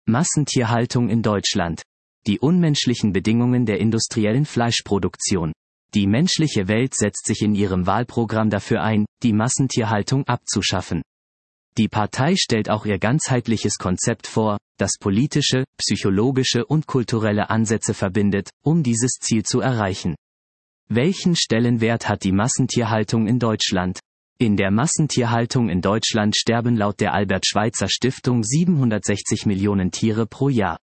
Massentierhaltung in Deutschland. Die unmenschlichen Bedingungen der industriellen Fleischproduktion. Die menschliche Welt setzt sich in ihrem Wahlprogramm dafür ein, die Massentierhaltung abzuschaffen. Die Partei stellt auch ihr ganzheitliches Konzept vor, das politische, psychologische und kulturelle Ansätze verbindet, um dieses Ziel zu erreichen. Welchen Stellenwert hat die Massentierhaltung in Deutschland? In der Massentierhaltung in Deutschland sterben laut der Albert-Schweitzer-Stiftung 760 Millionen Tiere pro Jahr.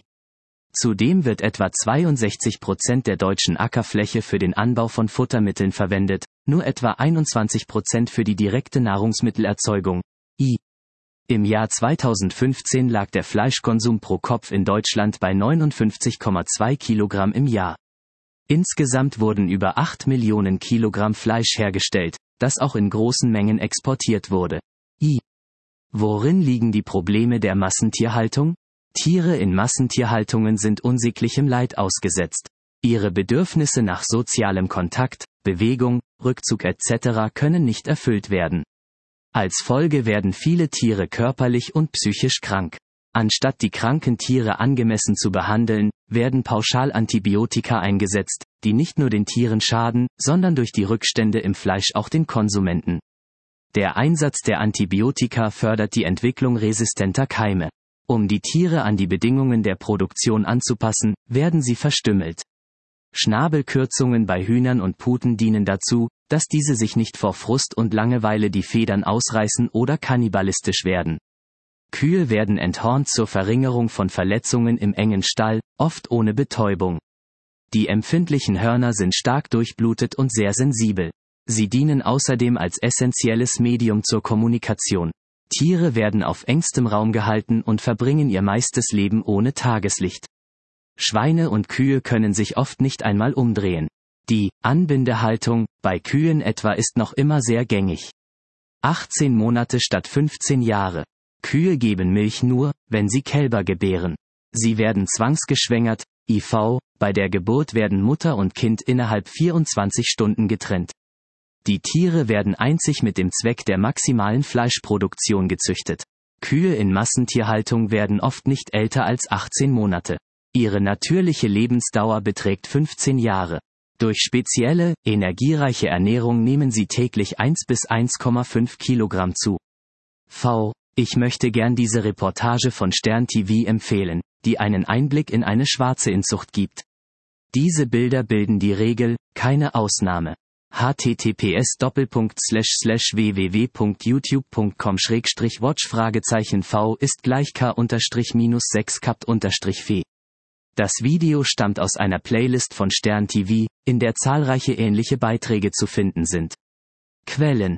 Zudem wird etwa 62% der deutschen Ackerfläche für den Anbau von Futtermitteln verwendet, nur etwa 21% für die direkte Nahrungsmittelerzeugung. Im Jahr 2015 lag der Fleischkonsum pro Kopf in Deutschland bei 59,2 Kilogramm im Jahr. Insgesamt wurden über 8 Millionen Kilogramm Fleisch hergestellt, das auch in großen Mengen exportiert wurde. Worin liegen die Probleme der Massentierhaltung? Tiere in Massentierhaltungen sind unsäglichem Leid ausgesetzt. Ihre Bedürfnisse nach sozialem Kontakt, Bewegung, Rückzug etc. können nicht erfüllt werden. Als Folge werden viele Tiere körperlich und psychisch krank. Anstatt die kranken Tiere angemessen zu behandeln, werden pauschal Antibiotika eingesetzt, die nicht nur den Tieren schaden, sondern durch die Rückstände im Fleisch auch den Konsumenten. Der Einsatz der Antibiotika fördert die Entwicklung resistenter Keime. Um die Tiere an die Bedingungen der Produktion anzupassen, werden sie verstümmelt. Schnabelkürzungen bei Hühnern und Puten dienen dazu, dass diese sich nicht vor Frust und Langeweile die Federn ausreißen oder kannibalistisch werden. Kühe werden enthornt zur Verringerung von Verletzungen im engen Stall, oft ohne Betäubung. Die empfindlichen Hörner sind stark durchblutet und sehr sensibel. Sie dienen außerdem als essentielles Medium zur Kommunikation. Tiere werden auf engstem Raum gehalten und verbringen ihr meistes Leben ohne Tageslicht. Schweine und Kühe können sich oft nicht einmal umdrehen. Die Anbindehaltung bei Kühen etwa ist noch immer sehr gängig. 18 Monate statt 15 Jahre. Kühe geben Milch nur, wenn sie Kälber gebären. Sie werden zwangsgeschwängert, IV, bei der Geburt werden Mutter und Kind innerhalb 24 Stunden getrennt. Die Tiere werden einzig mit dem Zweck der maximalen Fleischproduktion gezüchtet. Kühe in Massentierhaltung werden oft nicht älter als 18 Monate. Ihre natürliche Lebensdauer beträgt 15 Jahre. Durch spezielle, energiereiche Ernährung nehmen sie täglich 1 bis 1,5 Kilogramm zu. Ich möchte gern diese Reportage von Stern TV empfehlen, die einen Einblick in eine schwarze Inzucht gibt. Diese Bilder bilden die Regel, keine Ausnahme. https://www.youtube.com/watch V ist gleich k-6 kapt-fe. Das Video stammt aus einer Playlist von Stern TV, in der zahlreiche ähnliche Beiträge zu finden sind. Quellen: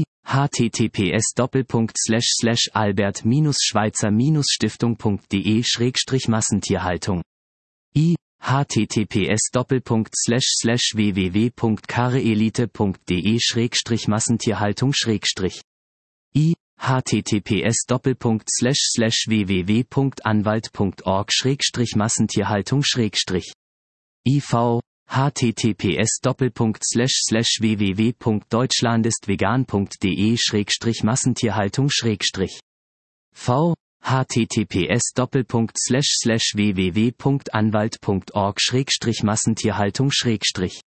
https://albert-schweitzer-stiftung.de/massentierhaltung https://www.kareelite.de/massentierhaltung https://www.anwalt.org/massentierhaltung IV https://www.deutschlandistvegan.de/massentierhaltung v https://www.anwalt.org/massentierhaltung